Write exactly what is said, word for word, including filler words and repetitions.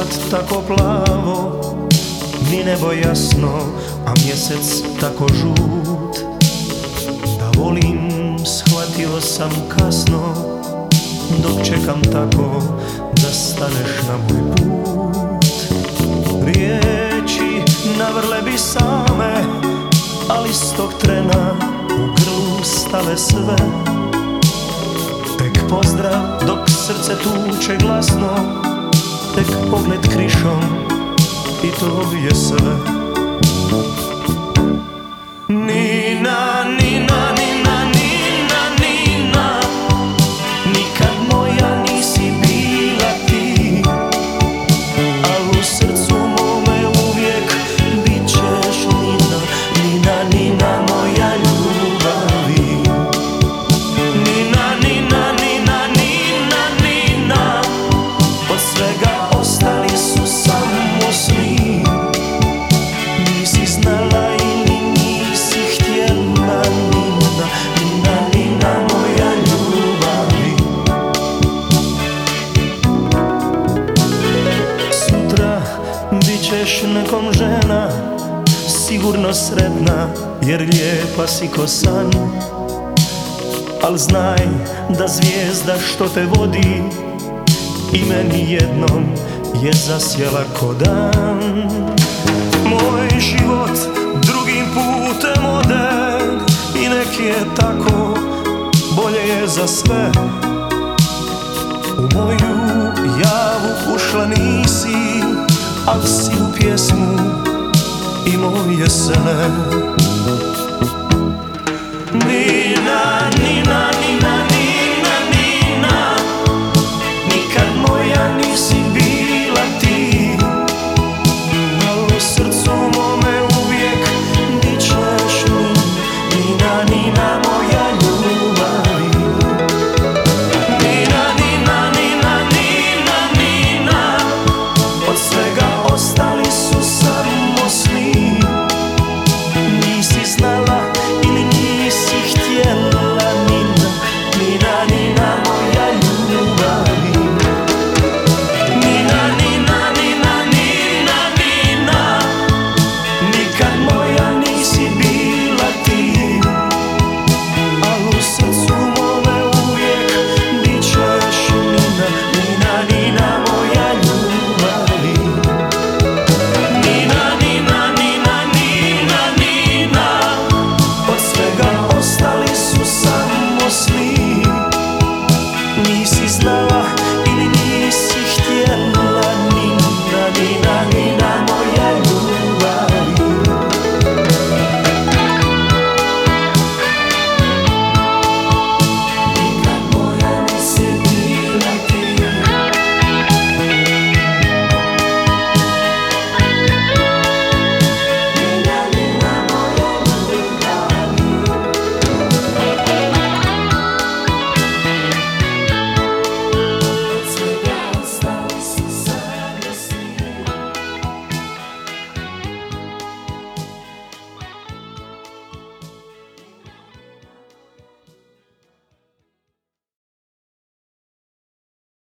tako plavo, ni nebo jasno, a mjesec tako žut. Da volim shvatio sam kasno, dok čekam tako da staneš na moj put. Riječi navrle bi same, ali s tog trena u grlu stale sve. Tek pozdrav dok srce tuče glasno, tek pogled krišom i to je sve. Nina, Nina, Nina, Nina, Nina, nikad moja nisi bila ti, al u srcu mome uvijek bit ćeš Nina, Nina, Nina moja ljubavi. Nina, Nina, Nina, Nina, Nina, od svega ostali su samo sni. Nisi znala ili nisi htjela, Nina, Nina, Nina moja ljubavi. Sutra bit ćeš nekom žena, sigurno sretna, jer lijepa si ko san. Al znaj da zvijezda što te vodi i meni jednom je zasjela ko dan. Moj život drugim putem ode i nek je tako, bolje je za sve. U moju javu ušla nisi, al si u pjesmu i moje sene. Nina, Nina,